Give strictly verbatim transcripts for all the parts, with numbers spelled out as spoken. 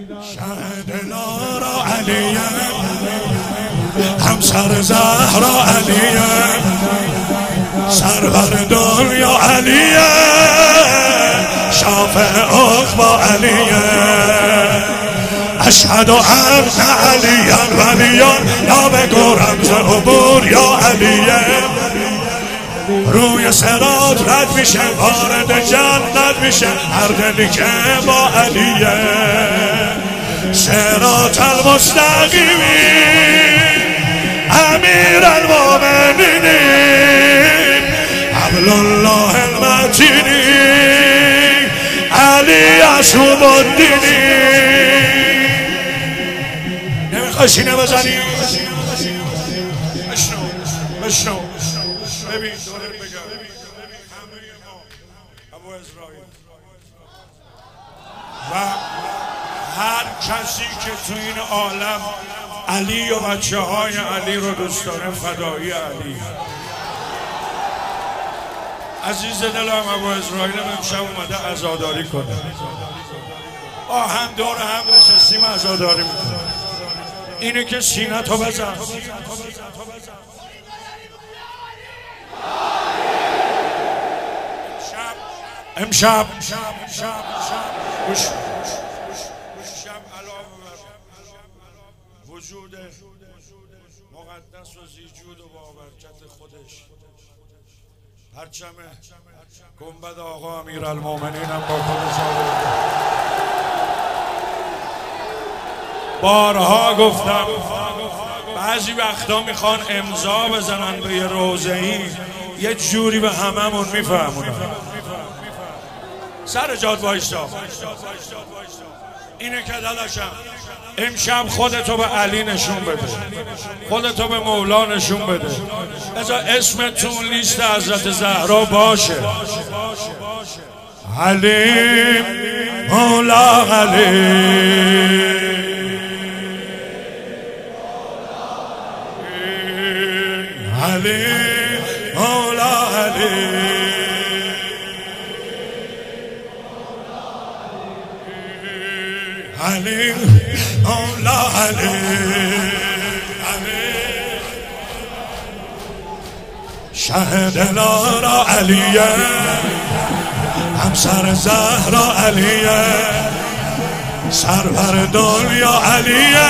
شهد لارا علیه همسر زهرا علیه سرور دنیا علیه شافع عقبا علیه اشهد ان علیه ولیان لا بگو رمز عبور یا علیه روی صراط رد میشه وارد جنت میشه هر دلی که با علیه صراط المستقیمی امیر المؤمنین حبل الله المتینی علی عصوب الدینی. نمیخوای سینه بزنی؟ بشنو بشنو ببین دوره بگم همه ما ابو اسرائیل و هر کسی که تو این عالم علی و بچه های علی رو دوست داره فدایی علی. عزیز دلم ابو اسرائیل امشب اومده عزاداری کنه، با هم دور هم نشستیم عزاداری میکنه. اینه که سینه تو بزن امشب امشب امشب گوش امشب علاوه بر وجود مقدس و زیجود و بابرکت خودش پرچم گنبد آقا امیرالمومنین هم با خودش آورده. بارها گفتم بعضی وقتا میخوان امضا بزنن به یه روضه‌ای یه جوری به هممون میفهمونن. سر جاد وایستا. اینه که داداشم امشب خودتو به علی نشون بده، خودتو به مولا نشون بده. بذار اسمتون لیست حضرت زهرا باشه. علی مولا علی علی مولا علی علی مولا علی شهد لارا علیه همسر زهرا علیه سرور دنیا علیه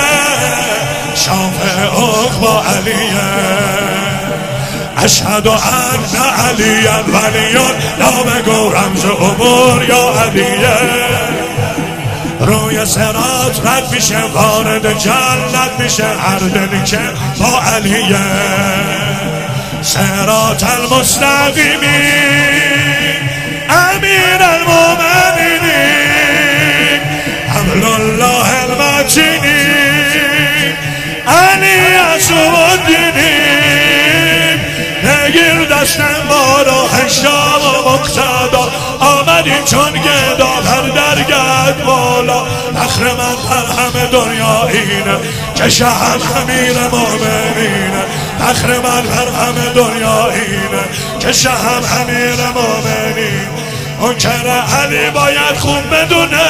شافع عقبا علیه اشهد ان علی ولیان لا بگو رمز عبور یا علیه روی صراط رد میشه وارد جنت میشه هر دلی که با علیه صراط المستقیمی امیر المؤمنین حبل الله المتینی علی عصوب الدینی نگیر دستم بارو هشام و مقتدا آمدیم چون گدا بر درگاه مولا فخر من در همه دنیا اینه که شهم امیر مومنینه فخر من در همه دنیا اینه که شهم امیر مومنین منکر علی باید خوب بدونه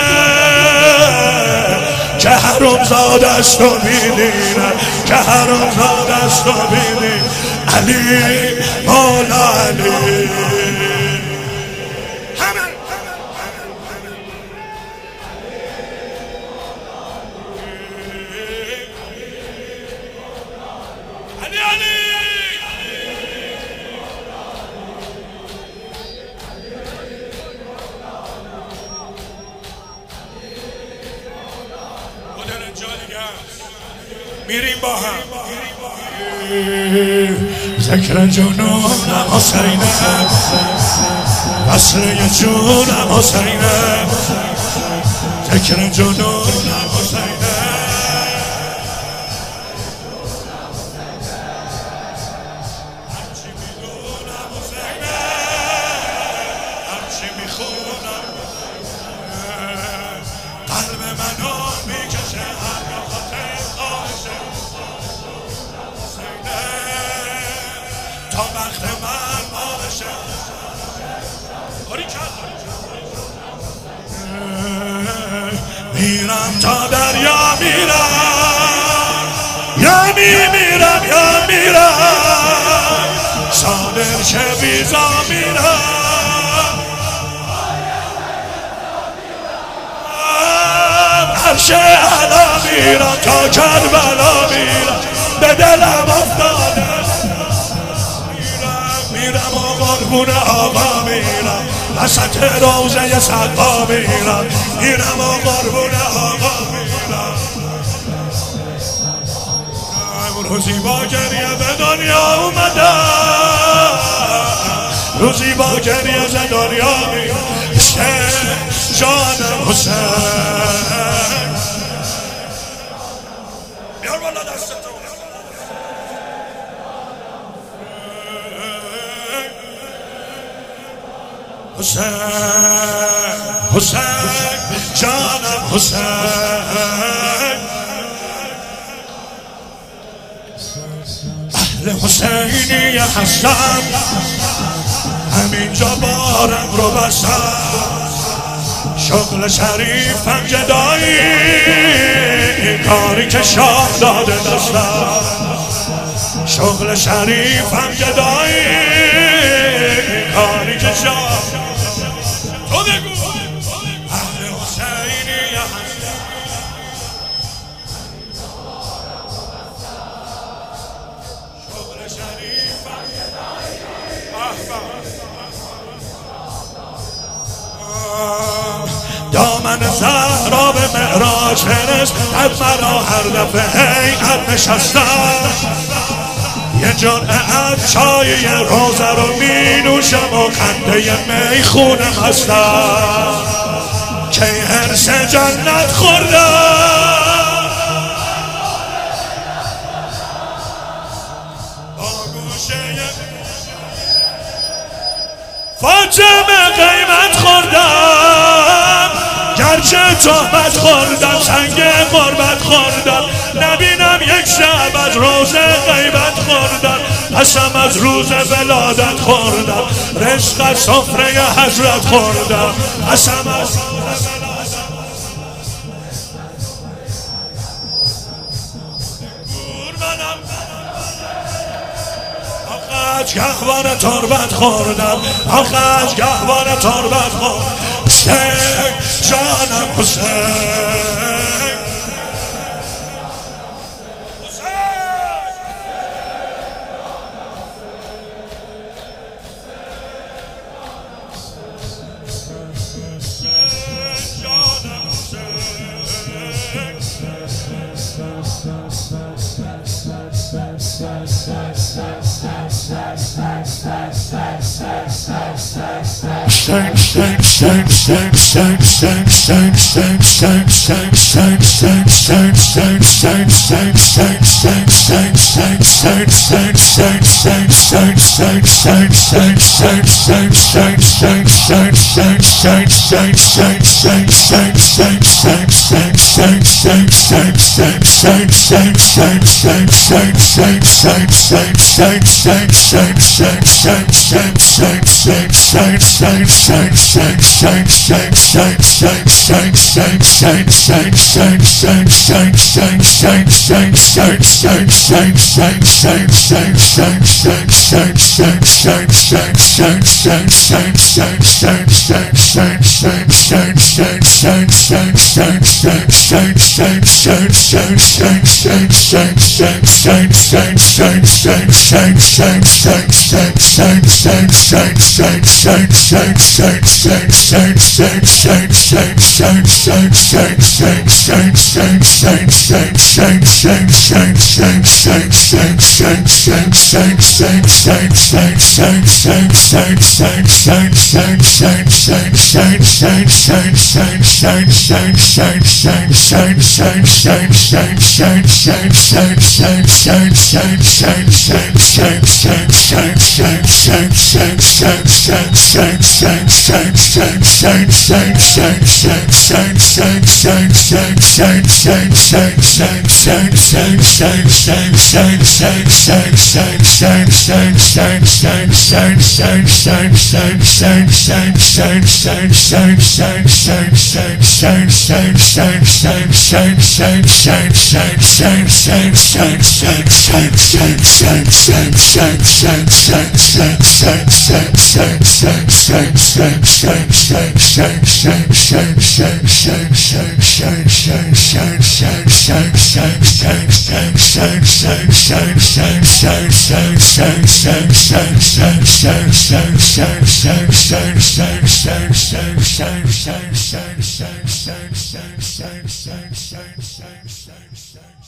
که حرام زاده است و بیدینه که حرام زاده است و بیدینه علی مولا علی میریم با هم ذکر جنونم حسینه وصله جونم حسینه ذکر جنونم حسینه هرچی میدونم حسینه هرچی میخونم قلب منو میکشه هر تا وقت من باشه میرم میرم تا دریا میرم، یا میمیرم یا میرم، صادر چه ویزا میرم، عرش اعلا میرم، تا کربلا میرم، به دلم افتاده میرم، میرم و قربون آقا میرم، وسط روزه صدقا میرم، میرم و قربون آقا میرم. روزی با گریه به دنیا اومدم، روزی با گریه ز دنیا میرم، عشق جان حسین. بیار بالا دستتو. حسین حسین جانم حسین، اهل حسینی هستم، همینجا بارم رو بستم، شغل شریفم جدایی، کاری که شاه داده دستم، شغل شریفم جدایی، کاری که شاه تو بگو. اهل حسینی هستم، شغل شریفم دامن زهرا به معراج برس، از مرا هر دفعه هیئت نشستم، یه جرعه چای یه روزه رو می نوشم و خنده میخونم هستم، که حرص جنت خوردم، با گوشه فاطمه قیمت خوردم، گرچه تهمت خوردم، سنگ غربت خوردم، نبینم یک شب از روز غیبت خوردم، قسم از روز ولادت خوردم، رزق از سفره حضرت خوردم، قسم از روز آخه گهوار تربت خوردم، آخه گهوار تربت خوردم، حسین جانم حسین. Shine, shine, shine, shine, shine, shine, shine, shine, shine, shine, shine.